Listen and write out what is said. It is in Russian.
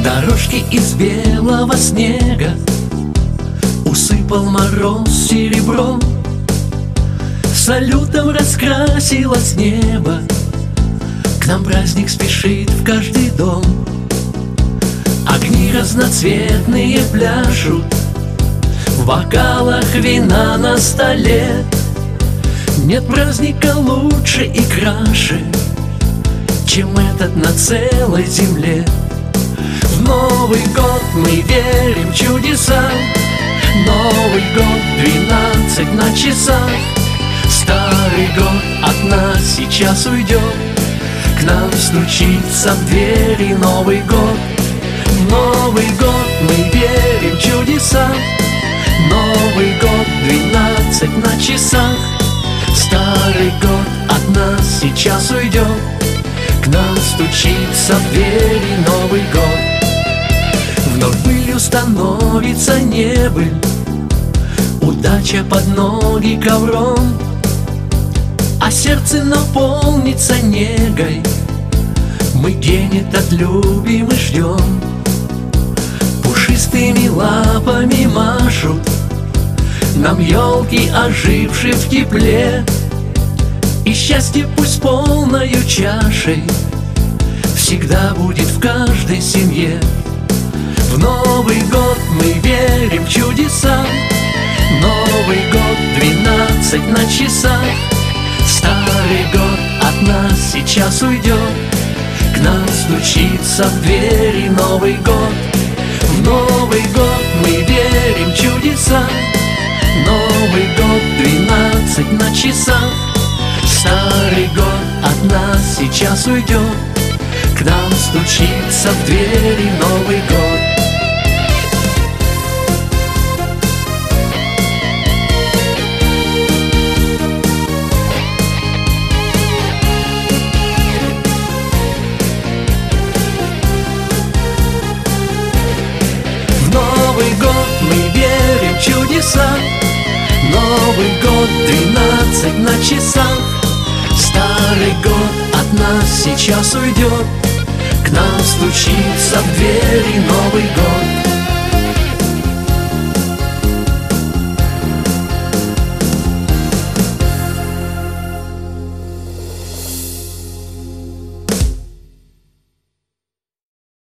Дорожки из белого снега усыпал мороз серебром, салютом раскрасилось небо, к нам праздник спешит в каждый дом. Огни разноцветные пляшут, в бокалах вина на столе. Нет праздника лучше и краше, чем этот на целой земле. В Новый год мы верим в чудеса, Новый год 12 на часах. Старый год от нас сейчас уйдет, к нам стучится в двери Новый год. В Новый год мы верим в чудеса, Новый год 12 на часах. Старый год от нас сейчас уйдет, к нам стучится в двери Новый год. Вновь пылью становится небыль, удача под ноги ковром, а сердце наполнится негой. Мы день этот любим и ждем. Пушистыми лапами машут нам елки, ожившие в тепле. И счастье пусть полною чашей всегда будет в каждой семье. В Новый год мы верим в чудеса, Новый год 12 на часах. Старый год от нас сейчас уйдет, к нам стучится в двери Новый год. В Новый год мы верим в чудеса, Новый год 12 на часах. Старый год от нас сейчас уйдет, к нам стучится в двери Новый год. В Новый год мы верим в чудеса, Новый год 12 на часах. Старый год от нас сейчас уйдет, к нам стучится в двери Новый год.